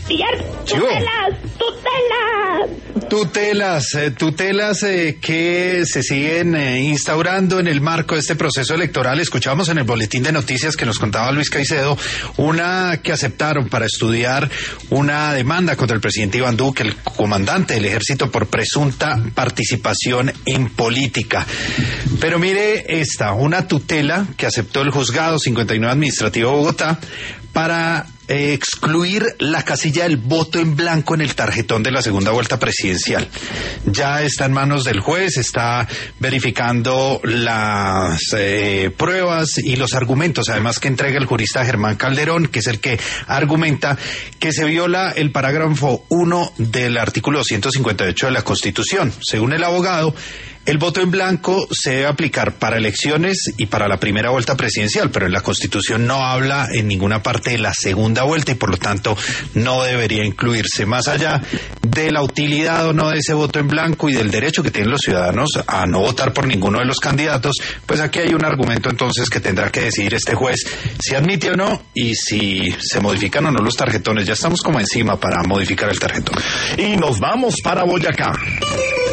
Tutelas que se siguen instaurando en el marco de este proceso electoral. Escuchábamos en el boletín de noticias que nos contaba Luis Caicedo una que aceptaron para estudiar una demanda contra el presidente Iván Duque, el comandante del ejército, por presunta participación en política. Pero mire una tutela que aceptó el juzgado 59 administrativo de Bogotá para excluir la casilla del voto en blanco en el tarjetón de la segunda vuelta presidencial. Ya está en manos del juez, está verificando las pruebas y los argumentos, además que entrega el jurista Germán Calderón, que es el que argumenta que se viola el parágrafo 1 del artículo 158 de la Constitución. Según el abogado, el voto en blanco se debe aplicar para elecciones y para la primera vuelta presidencial, pero en la Constitución no habla en ninguna parte de la segunda vuelta y por lo tanto no debería incluirse. Más allá de la utilidad o no de ese voto en blanco y del derecho que tienen los ciudadanos a no votar por ninguno de los candidatos, pues aquí hay un argumento entonces que tendrá que decidir este juez si admite o no y si se modifican o no los tarjetones. Ya estamos como encima para modificar el tarjetón. Y nos vamos para Boyacá.